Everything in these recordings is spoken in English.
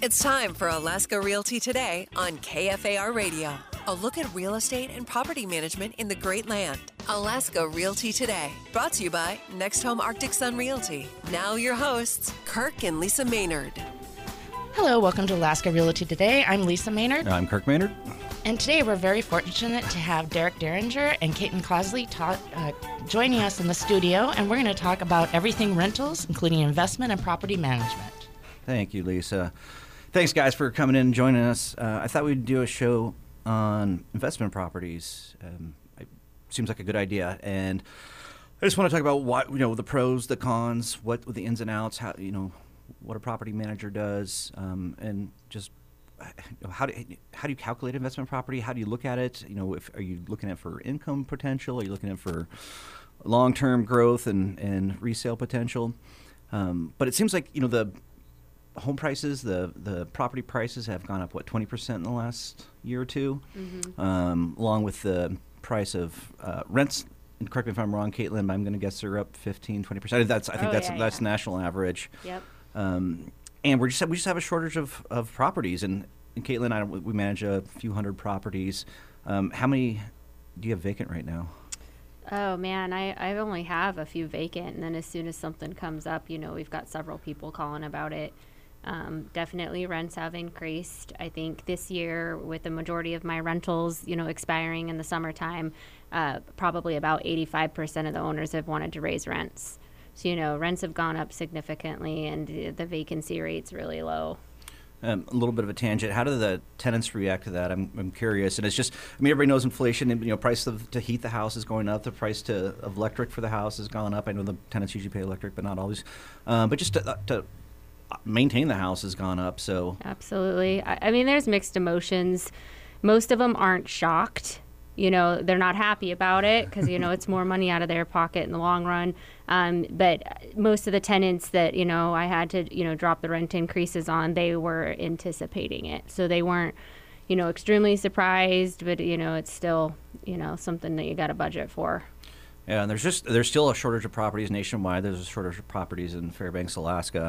It's time for Alaska Realty Today on KFAR Radio. A look at real estate and property management in the Great Land. Alaska Realty Today, brought to you by Next Home Arctic Sun Realty. Now your hosts, Kirk and Lisa Maynard. Hello, welcome to Alaska Realty Today. I'm Lisa Maynard. I'm Kirk Maynard. And today we're very fortunate to have Derek Derringer and Caitlin Cosley joining us in the studio, and we're going to talk about everything rentals, including investment and property management. Thank you, Lisa. Thanks, guys, for coming in and joining us. I thought we'd do a show on investment properties. It seems like a good idea, and I just want to talk about what the pros, the cons, what the ins and outs, how what a property manager does, and just how do you calculate investment property? How do you look at it? Are you looking at for income potential? Are you looking at for long-term growth and resale potential? But it seems like the home prices, the property prices have gone up, 20% in the last year or two, along with the price of rents. And correct me if I'm wrong, Caitlin, I'm going to guess they're up 15, 20%. I think that's national average. Yep. And we just have a shortage of properties. And Caitlin, we manage a few hundred properties. How many do you have vacant right now? Oh, man, I only have a few vacant. And then as soon as something comes up, we've got several people calling about it. Definitely rents have increased. I think this year with the majority of my rentals, expiring in the summertime, probably about 85% of the owners have wanted to raise rents. So, rents have gone up significantly and the vacancy rate's really low. A little bit of a tangent. How do the tenants react to that? I'm curious. And it's just, everybody knows inflation. And, price to heat the house is going up. The price of electric for the house has gone up. I know the tenants usually pay electric, but not always. But just to maintain the house has gone up. So absolutely. I mean, there's mixed emotions. Most of them aren't shocked. They're not happy about it because, it's more money out of their pocket in the long run. But most of the tenants that, I had to, drop the rent increases on, they were anticipating it. So they weren't, extremely surprised, but, it's still, something that you got to budget for. Yeah, and there's still a shortage of properties nationwide. There's a shortage of properties in Fairbanks, Alaska.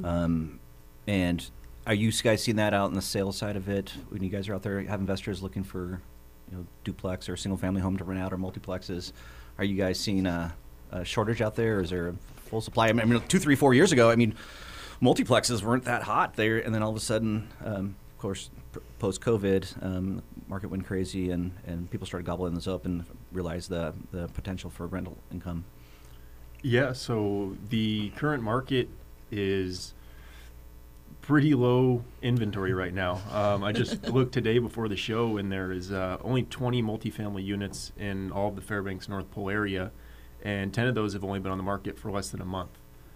And are you guys seeing that out in the sales side of it? When you guys are out there, have investors looking for duplex or single-family home to rent out or multiplexes, are you guys seeing a shortage out there, or is there a full supply? I mean, 2, 3, 4 years ago, multiplexes weren't that hot there, and then all of a sudden, of course, post-COVID, market went crazy, and people started gobbling this up and realized the potential for rental income. Yeah, so the current market is pretty low inventory right now. I just looked today before the show, and there is only 20 multifamily units in all of the Fairbanks North Pole area, and 10 of those have only been on the market for less than a month.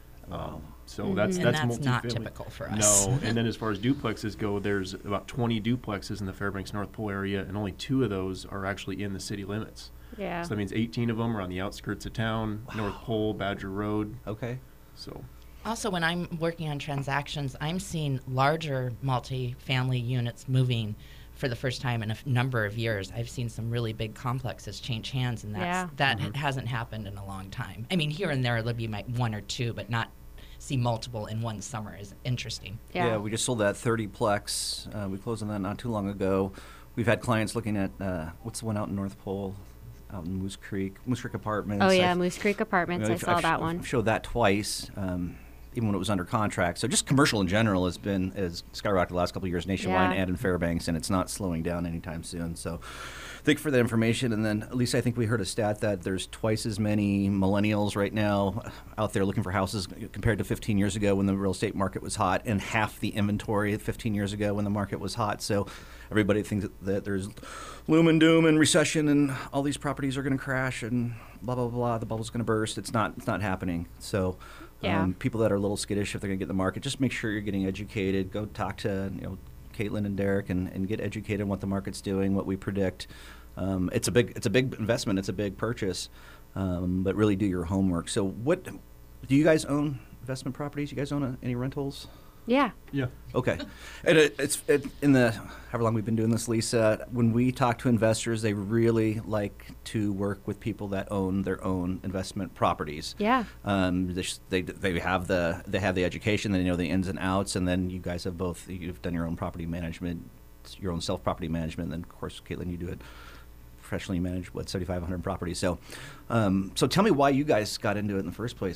So that's not typical for us. No, and then as far as duplexes go, there's about 20 duplexes in the Fairbanks North Pole area, and only 2 of those are actually in the city limits. Yeah. So that means 18 of them are on the outskirts of town, North Pole, Badger Road. Okay. So. Also, when I'm working on transactions, I'm seeing larger multi-family units moving for the first time in a number of years. I've seen some really big complexes change hands, and that hasn't happened in a long time. I mean, here and there there'll be 1 or 2, but not see multiple in one summer is interesting. Yeah, we just sold that 30-plex. We closed on that not too long ago. We've had clients looking at, what's the one out in North Pole? Out in Moose Creek Apartments. Oh, yeah, Moose Creek Apartments. I saw that one. I've showed that twice. Even when it was under contract. So just commercial in general has skyrocketed the last couple of years nationwide and in Fairbanks, and it's not slowing down anytime soon. So thank you for that information. And then, Lisa, I think we heard a stat that there's twice as many millennials right now out there looking for houses compared to 15 years ago when the real estate market was hot, and half the inventory 15 years ago when the market was hot. So everybody thinks that there's gloom and doom and recession and all these properties are going to crash and blah, blah, blah, the bubble's going to burst. It's not happening. So people that are a little skittish if they're going to get in the market, just make sure you're getting educated. Go talk to Caitlin and Derek and get educated on what the market's doing, what we predict. It's a big investment. It's a big purchase, but really do your homework. So what do you guys own investment properties? You guys own any rentals? Yeah. Yeah. Okay. And in the however long we've been doing this, Lisa, when we talk to investors, they really like to work with people that own their own investment properties. Yeah. They have the education, they know the ins and outs, and then you guys have both. You've done your own property management, your own self-property management, and then of course, Caitlin, you do it professionally. You manage 7,500 properties. So tell me why you guys got into it in the first place.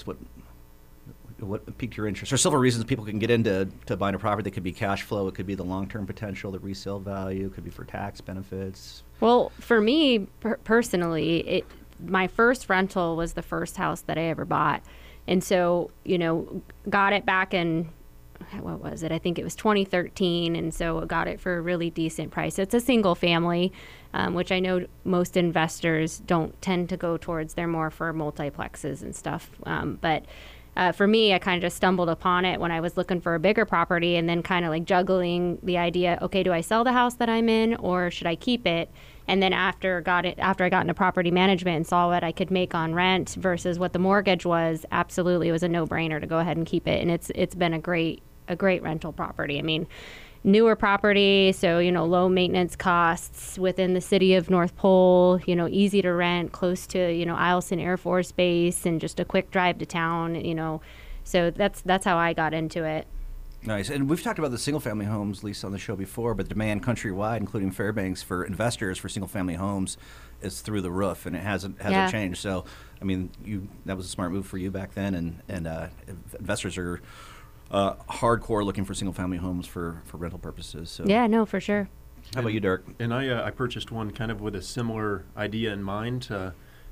What piqued your interest? There's several reasons people can get into buying a property. They could be cash flow. It could be the long-term potential, the resale value. It could be for tax benefits. Well, for me personally, my first rental was the first house that I ever bought. And so, got it back in, what was it? I think it was 2013. And so got it for a really decent price. It's a single family, which I know most investors don't tend to go towards. They're more for multiplexes and stuff. But for me, I kind of just stumbled upon it when I was looking for a bigger property, and then kind of like juggling the idea, okay, do I sell the house that I'm in or should I keep it? And then after I got into property management and saw what I could make on rent versus what the mortgage was, absolutely, it was a no-brainer to go ahead and keep it. And it's been a great rental property. I mean, newer property, so low maintenance costs within the city of North Pole, easy to rent, close to Eielson Air Force Base, and just a quick drive to town. So that's how I got into it. Nice. And we've talked about the single-family homes, Lisa, on the show before, but demand countrywide, including Fairbanks, for investors for single-family homes is through the roof, and it hasn't changed. So, I mean, that was a smart move for you back then, and investors are hardcore looking for single-family homes for rental purposes. So. Yeah, no, for sure. How about you, Dirk? And I purchased one kind of with a similar idea in mind to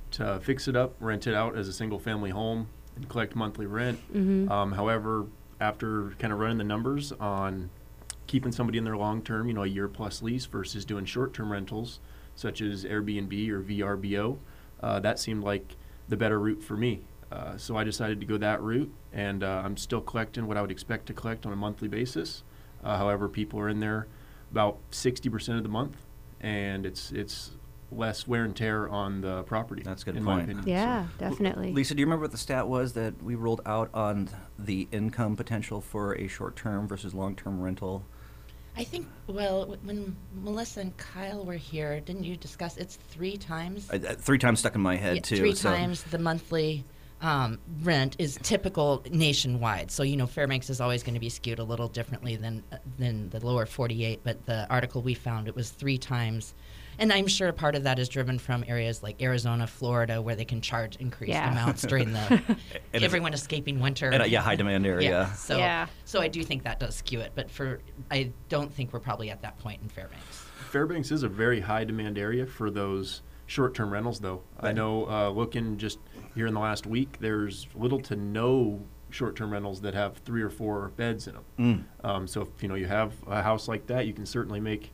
fix it up, rent it out as a single-family home, and collect monthly rent. Mm-hmm. However, after kind of running the numbers on keeping somebody in their long-term, a year-plus lease versus doing short-term rentals, such as Airbnb or VRBO, that seemed like the better route for me. So I decided to go that route, and I'm still collecting what I would expect to collect on a monthly basis. However, people are in there about 60% of the month, and it's less wear and tear on the property. That's a good in point. my opinion. Yeah, So, definitely. Lisa, do you remember what the stat was that we rolled out on the income potential for a short-term versus long-term rental? I think, well, when Melissa and Kyle were here, didn't you discuss it's 3 times? 3 times stuck in my head, too. 3 times the monthly rent is typical nationwide. So, Fairbanks is always going to be skewed a little differently than the lower 48, but the article we found, it was 3 times. And I'm sure part of that is driven from areas like Arizona, Florida, where they can charge increased amounts during the everyone escaping winter. And high demand area. So I do think that does skew it, but I don't think we're probably at that point in Fairbanks. Fairbanks is a very high demand area for those short-term rentals, though. Right. I know looking just here in the last week, there's little to no short-term rentals that have 3 or 4 beds in them. So if you have a house like that, you can certainly make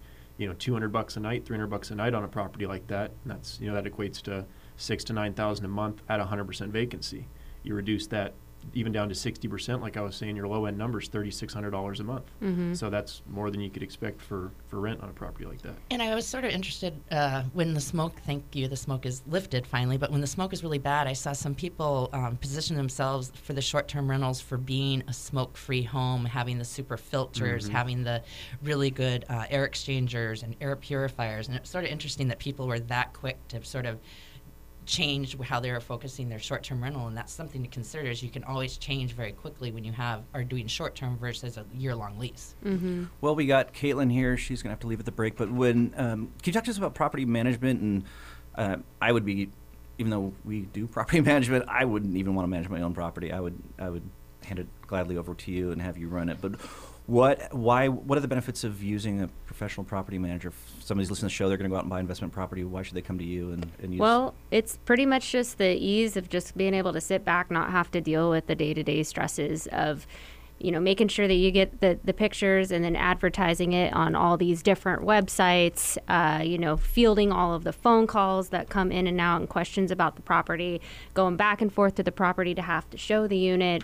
$200 a night, $300 a night on a property like that. And that's that equates to $6,000 to $9,000 a month at 100% vacancy. You reduce that even down to 60%, like I was saying, your low-end number is $3,600 a month. Mm-hmm. So that's more than you could expect for rent on a property like that. And I was sort of interested when the smoke is lifted finally, but when the smoke is really bad, I saw some people position themselves for the short-term rentals for being a smoke-free home, having the super filters, having the really good air exchangers and air purifiers. And it's sort of interesting that people were that quick to sort of change how they were focusing their short-term rental, and that's something to consider. Is you can always change very quickly when you are doing short-term versus a year-long lease. Mm-hmm. Well, we got Caitlin here. She's going to have to leave at the break. But when can you talk to us about property management? And I would be, even though we do property management, I wouldn't even want to manage my own property. I would hand it gladly over to you and have you run it. But what are the benefits of using a professional property manager? If somebody's listening to the show, they're going to go out and buy investment property. Why should they come to you and use? Well, it's pretty much just the ease of just being able to sit back, not have to deal with the day-to-day stresses of, making sure that you get the pictures and then advertising it on all these different websites, fielding all of the phone calls that come in and out and questions about the property, going back and forth to the property to have to show the unit.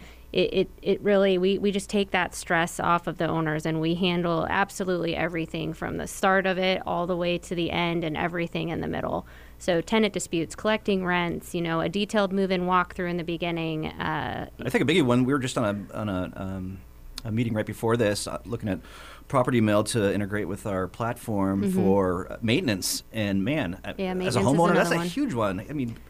It really, we just take that stress off of the owners, and we handle absolutely everything from the start of it all the way to the end and everything in the middle. So tenant disputes, collecting rents, a detailed move-in walkthrough in the beginning. I think a biggie one, we were just on a meeting right before this, looking at Property Mill to integrate with our platform for maintenance. And man, as a homeowner, that's a huge one. I mean,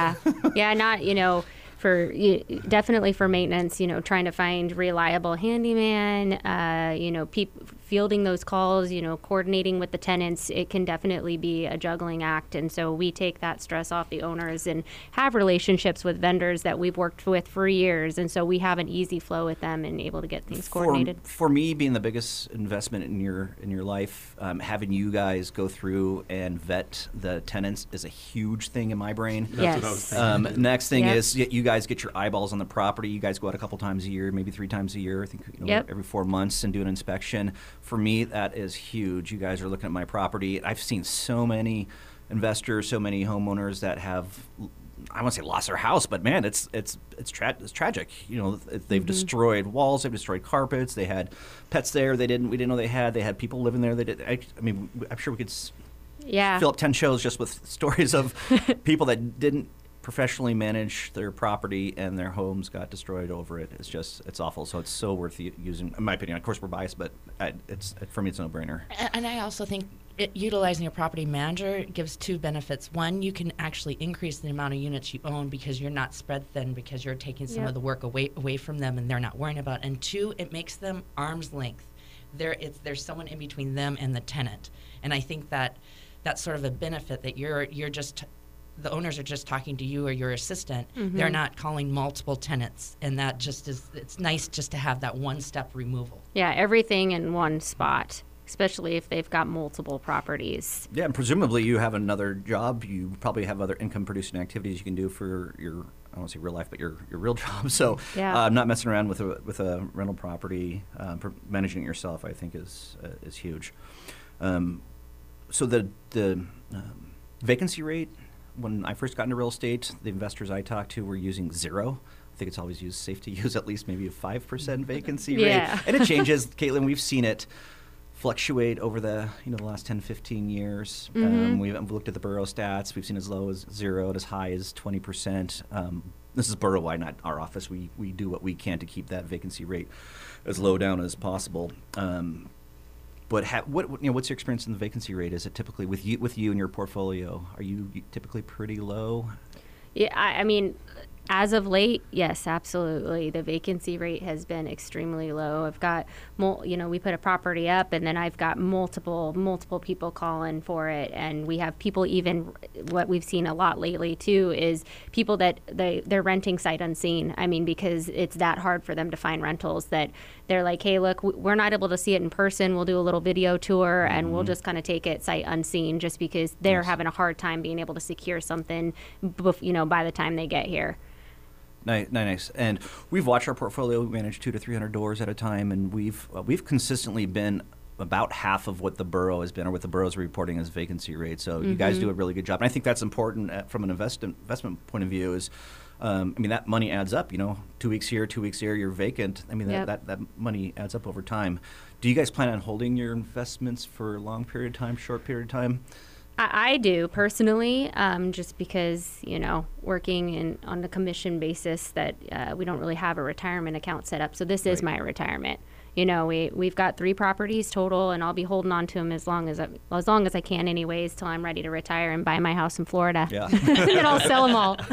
not definitely for maintenance, trying to find reliable handyman, fielding those calls, coordinating with the tenants, it can definitely be a juggling act. And so we take that stress off the owners and have relationships with vendors that we've worked with for years. And so we have an easy flow with them and able to get things coordinated. For me, being the biggest investment in your life, having you guys go through and vet the tenants is a huge thing in my brain. Yes. That's what I was thinking. Next thing is you guys get your eyeballs on the property. You guys go out a couple times a year, maybe 3 times a year. I think every 4 months, and do an inspection. For me, that is huge. You guys are looking at my property. I've seen so many investors, so many homeowners that have, I won't say lost their house, but man, it's tragic. They've destroyed walls, they've destroyed carpets. They had pets there we didn't know they had. They had people living there. I'm sure we could fill up 10 shows just with stories of people that didn't professionally manage their property and their homes got destroyed over it. It's awful. So it's so worth using, in my opinion. Of course, we're biased, but for me, it's a no-brainer. And I also think utilizing a property manager gives 2 benefits. One, you can actually increase the amount of units you own because you're not spread thin, because you're taking some of the work away from them and they're not worrying about it. And 2, it makes them arm's length. There's someone in between them and the tenant. And I think that's sort of a benefit, that you're just the owners are just talking to you or your assistant. They're not calling multiple tenants, and that just it's nice just to have that one-step removal. Yeah, everything in one spot, especially if they've got multiple properties. Yeah, and presumably you have another job. You probably have other income-producing activities you can do for your, I don't want to say real life, but your real job. So not messing around with a rental property, managing it yourself, I think is huge. So the vacancy rate, when I first got into real estate, the investors I talked to were using 0. I think it's always safe to use at least maybe a 5% vacancy rate. And it changes, Caitlin. We've seen it fluctuate over the last 10, 15 years. We've looked at the borough stats. We've seen as low as 0 to as high as 20%. This is borough-wide, not our office. We do what we can to keep that vacancy rate as low down as possible. But what's your experience in the vacancy rate? Is it typically with you and your portfolio? Are you typically pretty low? Yeah, I mean, as of late, yes, absolutely. The vacancy rate has been extremely low. I've got, we put a property up, and then I've got multiple people calling for it, and we have people even. What we've seen a lot lately too is people that they're renting sight unseen. I mean, because it's that hard for them to find rentals that they're like, hey, look, we're not able to see it in person. We'll do a little video tour, and we'll just kind of take it sight unseen, just because they're having a hard time being able to secure something, by the time they get here. Nice. And we've watched our portfolio. We manage 200 to 300 doors at a time, and we've consistently been about half of what the borough has been, or what the borough's reporting as vacancy rate. So you guys do a really good job, and I think that's important from an investment point of view. Is that money adds up. 2 weeks here, 2 weeks there, you're vacant. That money adds up over time. Do you guys plan on holding your investments for a long period of time, short period of time? I do personally, just because, working on a commission basis, that we don't really have a retirement account set up. So this is my retirement. We've got 3 properties total, and I'll be holding on to them as long as I can anyways, till I'm ready to retire and buy my house in Florida. Yeah. And then I'll sell them all.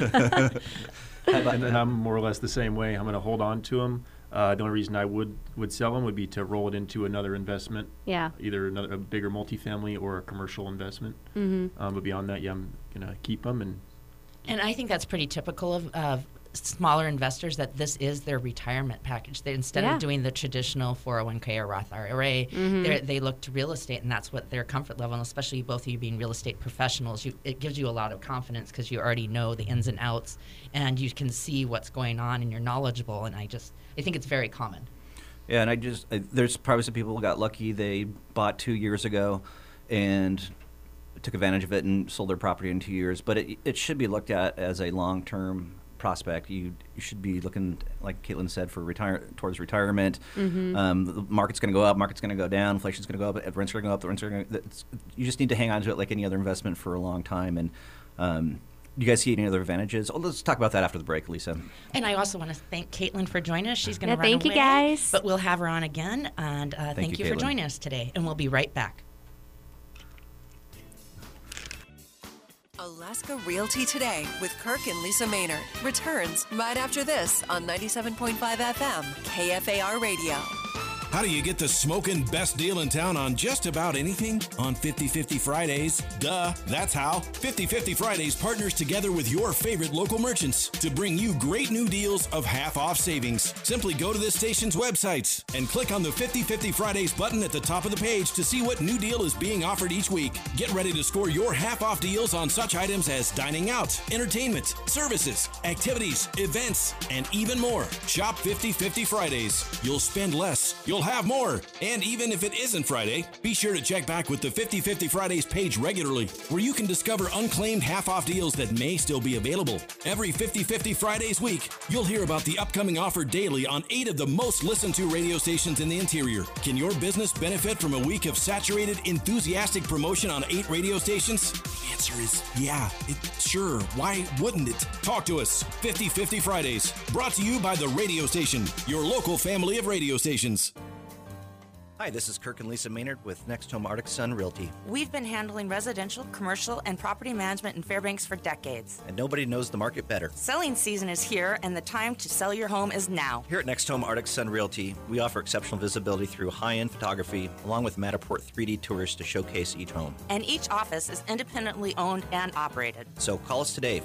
And I'm more or less the same way. I'm going to hold on to them. The only reason I would sell them would be to roll it into another investment. Yeah. Either a bigger multifamily or a commercial investment. But beyond that, I'm going to keep them. And I think that's pretty typical of smaller investors, that this is their retirement package. Instead of doing the traditional 401k or Roth IRA, they look to real estate, and that's what their comfort level, and especially both of you being real estate professionals, it gives you a lot of confidence because you already know the ins and outs, and you can see what's going on, and you're knowledgeable, and I think it's very common. Yeah, and there's probably some people who got lucky. They bought 2 years ago and took advantage of it and sold their property in 2 years, but it should be looked at as a long-term prospect. You should be looking, like Caitlin said, towards retirement. The market's going to go up, market's going to go down, inflation's going to go up, rents are going to go up, you just need to hang on to it like any other investment for a long time. And you guys see any other advantages? Oh, let's talk about that after the break, Lisa. And I also want to thank Caitlin for joining us. She's going to run thank away, you, guys. but we'll have her on again. And thank you for Caitlin. joining us today. And we'll be right back. Alaska Realty Today with Kirk and Lisa Maynard returns right after this on 97.5 FM, KFAR Radio. How do you get the smoking best deal in town on just about anything? On 50/50 Fridays. Duh, that's how. 50/50 Fridays partners together with your favorite local merchants to bring you great new deals of half-off savings. Simply go to this station's websites and click on the 50/50 Fridays button at the top of the page to see what new deal is being offered each week. Get ready to score your half-off deals on such items as dining out, entertainment, services, activities, events, and even more. Shop 50/50 Fridays. You'll spend less. You'll have more. And even if it isn't Friday, be sure to check back with the 50/50 Fridays page regularly, where you can discover unclaimed half-off deals that may still be available. Every 50/50 Fridays week, you'll hear about the upcoming offer daily on 8 of the most listened to radio stations in the interior. Can your business benefit from a week of saturated, enthusiastic promotion on 8 radio stations? The answer is yeah. Sure. Why wouldn't it? Talk to us. 50/50 Fridays. Brought to you by the radio station, your local family of radio stations. Hi, this is Kirk and Lisa Maynard with Next Home Arctic Sun Realty. We've been handling residential, commercial, and property management in Fairbanks for decades. And nobody knows the market better. Selling season is here, and the time to sell your home is now. Here at Next Home Arctic Sun Realty, we offer exceptional visibility through high-end photography, along with Matterport 3D tours to showcase each home. And each office is independently owned and operated. So call us today,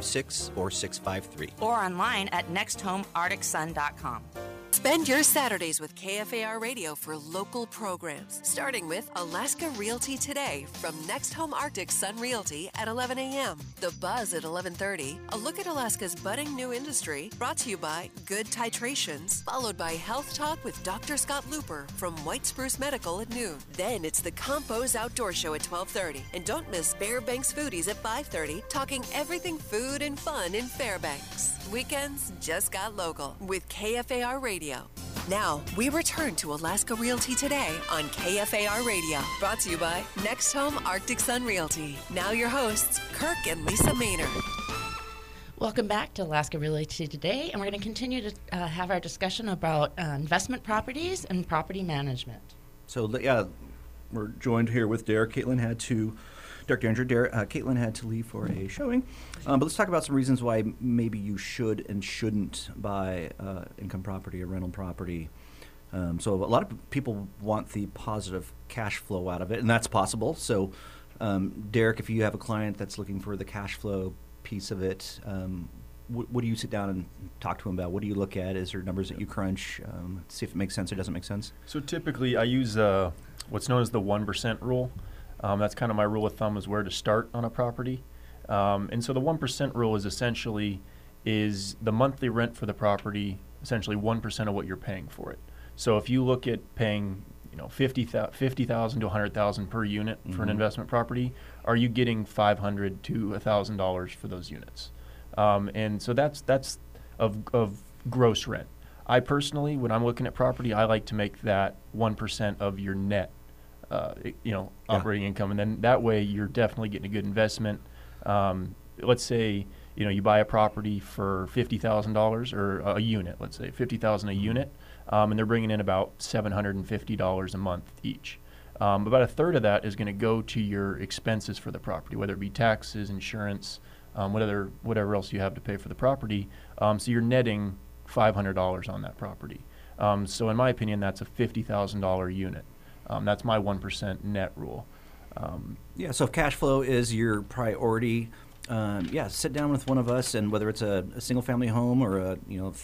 456-4653. Or online at nexthomearcticsun.com. Spend your Saturdays with KFAR Radio for local programs, starting with Alaska Realty Today from Next Home Arctic Sun Realty at 11 a.m., The Buzz at 11:30, a look at Alaska's budding new industry, brought to you by Good Titrations, followed by Health Talk with Dr. Scott Looper from White Spruce Medical at noon. Then it's the Compos Outdoor Show at 12:30, and don't miss Fairbanks Foodies at 5:30, talking everything food and fun in Fairbanks. Weekends just got local with KFAR Radio. Now, we return to Alaska Realty Today on KFAR Radio. Brought to you by Next Home Arctic Sun Realty. Now your hosts, Kirk and Lisa Maynard. Welcome back to Alaska Realty Today, and we're going to continue to have our discussion about investment properties and property management. So, yeah, we're joined here with Derek. Derek Derringer. Caitlin had to leave for a showing. But let's talk about some reasons why maybe you should and shouldn't buy income property or rental property. So a lot of people want the positive cash flow out of it, and that's possible. So, Derek, if you have a client that's looking for the cash flow piece of it, what do you sit down and talk to them about? What do you look at? Is there numbers that you crunch? See if it makes sense or doesn't make sense? So typically I use what's known as the 1% rule. That's kind of my rule of thumb, is where to start on a property. And so the 1% rule is essentially the monthly rent for the property, essentially 1% of what you're paying for it. So if you look at paying $50,000 to $100,000 per unit for an investment property, are you getting $500 to $1,000 for those units? And so that's of gross rent. I personally, when I'm looking at property, I like to make that 1% of your net operating income, and then that way you're definitely getting a good investment. Let's say you buy a property for $50,000 or a unit, let's say $50,000 a unit, and they're bringing in about $750 a month each. About a third of that is going to go to your expenses for the property, whether it be taxes, insurance, whatever else you have to pay for the property. So you're netting $500 on that property. So in my opinion, that's a $50,000 unit. That's my 1% net rule. So if cash flow is your priority, sit down with one of us, and whether it's a single-family home or a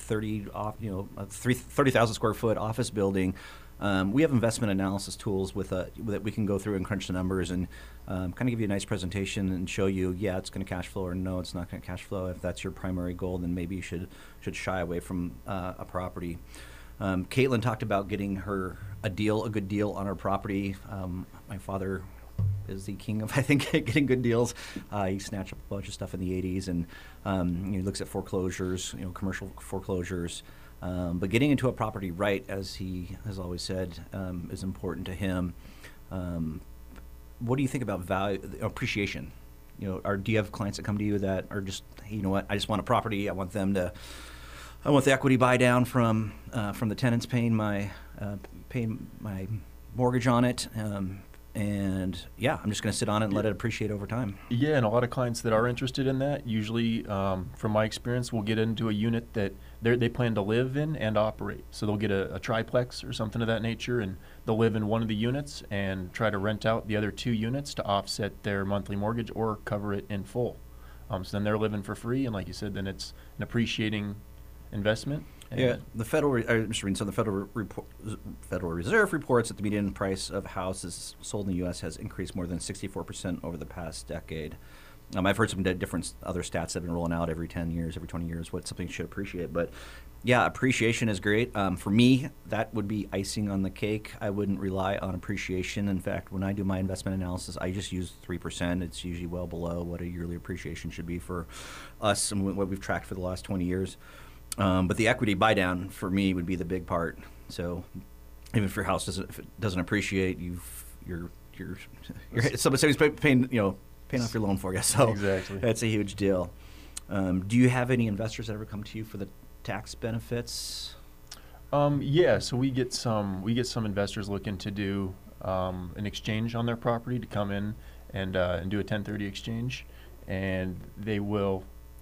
30,000 square foot office building, we have investment analysis tools that we can go through and crunch the numbers and kind of give you a nice presentation and show you, it's going to cash flow, or no, it's not going to cash flow. If that's your primary goal, then maybe you should shy away from a property. Caitlin talked about getting her a good deal on her property. My father is the king of, I think, getting good deals. He snatched up a bunch of stuff in the 80s, and he looks at foreclosures, commercial foreclosures. But getting into a property right, as he has always said, is important to him. What do you think about value appreciation? do you have clients that come to you that are just, hey, you know what, I just want a property. I want the equity buy down from the tenants paying my mortgage on it. And yeah, I'm just going to sit on it and let it appreciate over time. Yeah, and a lot of clients that are interested in that usually, from my experience, will get into a unit that they plan to live in and operate. So they'll get a triplex or something of that nature, and they'll live in one of the units and try to rent out the other 2 units to offset their monthly mortgage or cover it in full. So then they're living for free, and like you said, then it's an appreciating investment. Yeah, the Federal Reserve reports that the median price of houses sold in the U.S. has increased more than 64% over the past decade. I've heard some different other stats that have been rolling out every 10 years, every 20 years, what something should appreciate. But yeah, appreciation is great. For me, that would be icing on the cake. I wouldn't rely on appreciation. In fact, when I do my investment analysis, I just use 3%. It's usually well below what a yearly appreciation should be for us and what we've tracked for the last 20 years. But the equity buy down for me would be the big part. So even if your house doesn't appreciate, somebody's paying off your loan for you. So exactly, that's a huge deal. Do you have any investors that ever come to you for the tax benefits? Yeah, so we get some investors looking to do an exchange on their property, to come in and do a 1030 exchange, and they will.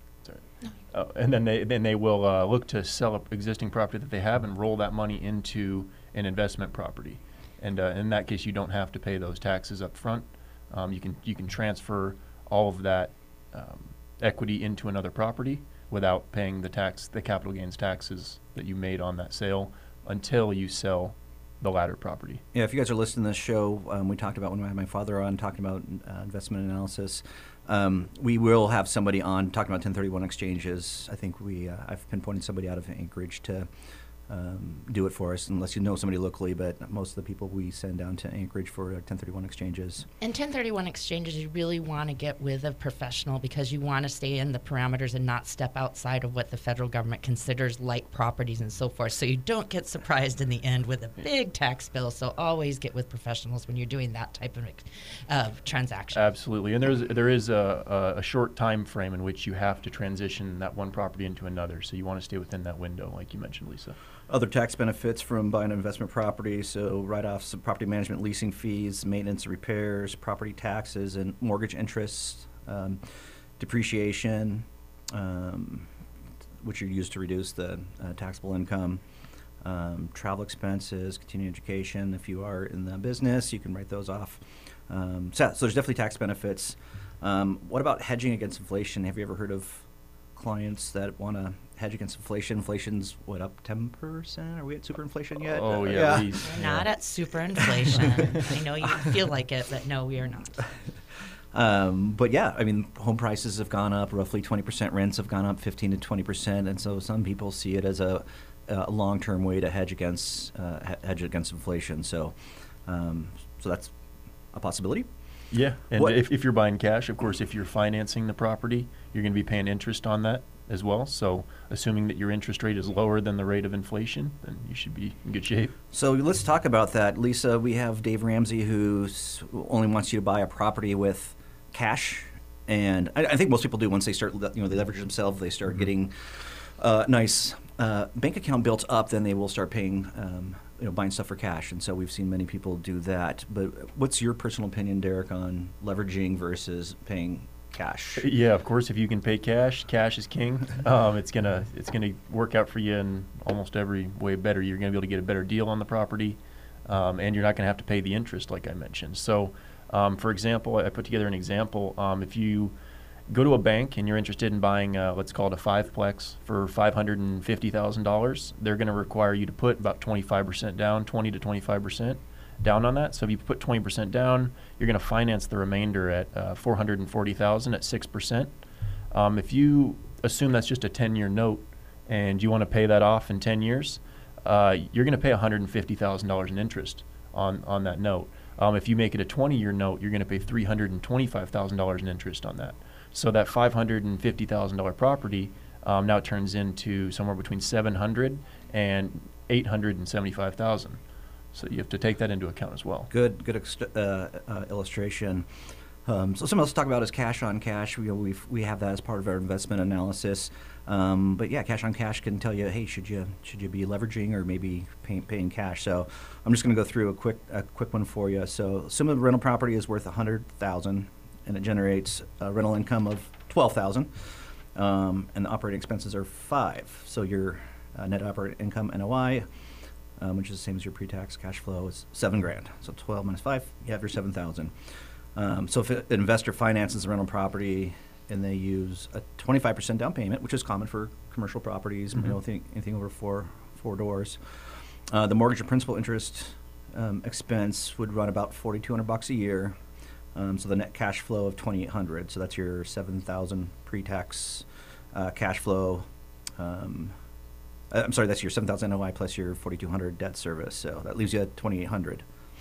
And then they will look to sell an existing property that they have and roll that money into an investment property. And in that case, you don't have to pay those taxes up front. You can transfer all of that equity into another property without paying the capital gains taxes that you made on that sale until you sell the latter property. Yeah, if you guys are listening to this show, we talked about when I had my father on talking about investment analysis. We will have somebody on talking about 1031 exchanges. I think I've pinpointed somebody out of Anchorage to do it for us, unless you know somebody locally, but most of the people we send down to Anchorage for 1031 exchanges. And 1031 exchanges, you really want to get with a professional because you want to stay in the parameters and not step outside of what the federal government considers light properties and so forth, so you don't get surprised in the end with a big tax bill. So always get with professionals when you're doing that type of transaction. Absolutely, and there is a short time frame in which you have to transition that one property into another, so you want to stay within that window, like you mentioned, Lisa. Other tax benefits from buying an investment property, so write-offs of property management, leasing fees, maintenance and repairs, property taxes, and mortgage interest, depreciation, which are used to reduce the taxable income, travel expenses, continuing education. If you are in the business, you can write those off. So there's definitely tax benefits. What about hedging against inflation? Have you ever heard of clients that want to hedge against inflation? Inflation's up 10%? Are we at superinflation yet? Oh yeah. We're not at superinflation. I know you feel like it, but no, we are not. But yeah, I mean, home prices have gone up roughly 20%. Rents have gone up 15 to 20%, and so some people see it as a long-term way to hedge against inflation. So that's a possibility. Yeah, and if you're buying cash, of course, if you're financing the property, you're going to be paying interest on that as well. So assuming that your interest rate is lower than the rate of inflation, then you should be in good shape. So let's talk about that. Lisa, we have Dave Ramsey who only wants you to buy a property with cash. And I think most people do once they start, they leverage themselves, they start getting a nice bank account built up, then they will start paying buying stuff for cash, and so we've seen many people do that. But what's your personal opinion, Derek, on leveraging versus paying cash? Yeah, of course, if you can pay cash, cash is king. It's gonna work out for you in almost every way better. You're gonna be able to get a better deal on the property, and you're not gonna have to pay the interest like I mentioned. So, for example, I put together an example. If you go to a bank and you're interested in buying, let's call it a 5-plex for $550,000, they're going to require you to put about 25% down, 20 to 25% down on that. So if you put 20% down, you're going to finance the remainder at $440,000 at 6%. If you assume that's just a 10-year note and you want to pay that off in 10 years, you're going to pay $150,000 in interest on that note. If you make it a 20-year note, you're going to pay $325,000 in interest on that. So that $550,000 property now turns into somewhere between $700,000 and $875,000. So you have to take that into account as well. Good illustration. So something else to talk about is cash on cash. We have that as part of our investment analysis. But yeah, cash on cash can tell you, hey, should you be leveraging or maybe paying cash? So I'm just going to go through a quick one for you. So some of the rental property is worth $100,000, and it generates a rental income of $12,000, and the operating expenses are $5,000. So your net operating income (NOI), which is the same as your pre-tax cash flow, is $7,000. So 12 minus 5, you have your $7,000. So if an investor finances a rental property and they use a 25% down payment, which is common for commercial properties, anything over four doors, the mortgage and principal interest expense would run about $4,200 a year. So the net cash flow of $2,800. So that's your $7,000 pre-tax cash flow. I'm sorry, that's your $7,000 NOI plus your $4,200 debt service. So that leaves you at $2,800.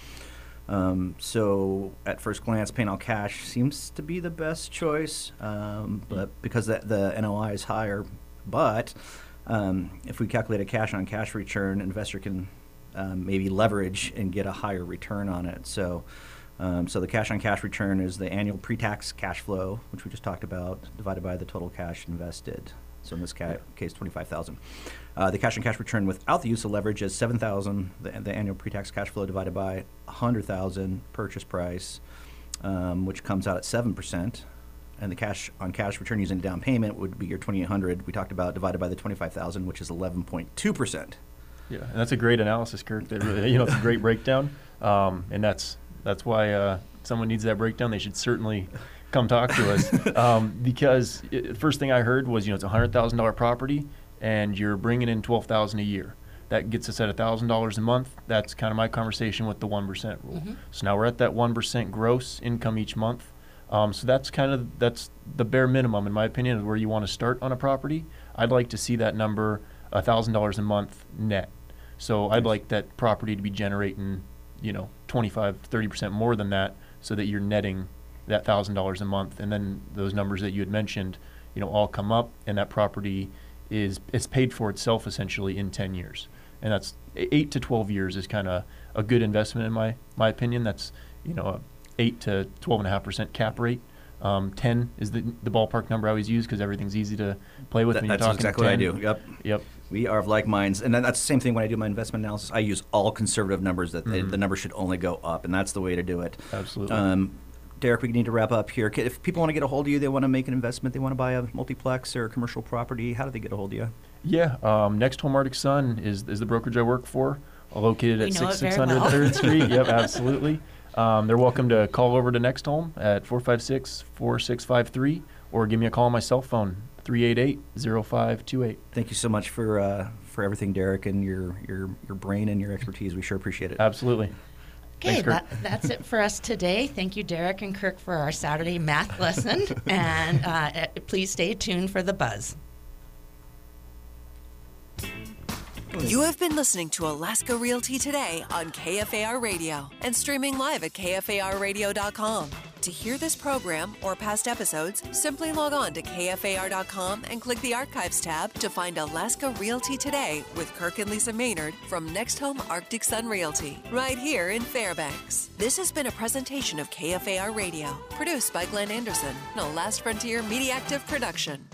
So at first glance, paying all cash seems to be the best choice, but because the NOI is higher. But if we calculate a cash-on-cash return, an investor can maybe leverage and get a higher return on it. So the cash-on-cash return is the annual pre-tax cash flow, which we just talked about, divided by the total cash invested. So in this case, $25,000. The cash-on-cash return without the use of leverage is $7,000. The annual pre-tax cash flow divided by $100,000 purchase price, which comes out at 7%. And the cash-on-cash return using down payment would be your $2,800 we talked about, divided by the $25,000, which is 11.2%. Yeah, and that's a great analysis, Kirk. It's a great breakdown, and that's why someone needs that breakdown. They should certainly come talk to us, because the first thing I heard was, it's a $100,000 property, and you're bringing in $12,000 a year. That gets us at $1,000 a month. That's kind of my conversation with the 1% rule. Mm-hmm. So now we're at that 1% gross income each month. So that's the bare minimum, in my opinion, is where you want to start on a property. I'd like to see that number $1,000 a month net. So I'd like that property to be generating, 25-30% more than that, so that you're netting that $1,000 a month, and then those numbers that you had mentioned, all come up, and that property it's paid for itself essentially in 10 years, and that's 8 to 12 years is kind of a good investment in my opinion. That's a 8 to 12.5% cap rate. 10 is the ballpark number I always use because everything's easy to play with when you're talking. That's exactly what I do. Yep. We are of like minds, and that's the same thing when I do my investment analysis. I use all conservative numbers that the number should only go up, and that's the way to do it. Absolutely. Derek, we need to wrap up here. If people want to get a hold of you, they want to make an investment, they want to buy a multiplex or a commercial property, how do they get a hold of you? Yeah, Next Home Arctic Sun is the brokerage I work for, located at 6600 3rd Street. Yep, absolutely. They're welcome to call over to Next Home at 456-4653 or give me a call on my cell phone, 388-0528. Thank you so much for everything, Derek, and your brain and your expertise. We sure appreciate it. Absolutely. Okay, that's it for us today. Thank you, Derek and Kirk, for our Saturday math lesson. And please stay tuned for The Buzz. You have been listening to Alaska Realty Today on KFAR Radio and streaming live at KFARradio.com. To hear this program or past episodes, simply log on to KFAR.com and click the Archives tab to find Alaska Realty Today with Kirk and Lisa Maynard from Next Home Arctic Sun Realty, right here in Fairbanks. This has been a presentation of KFAR Radio, produced by Glenn Anderson, a Last Frontier Mediactive production.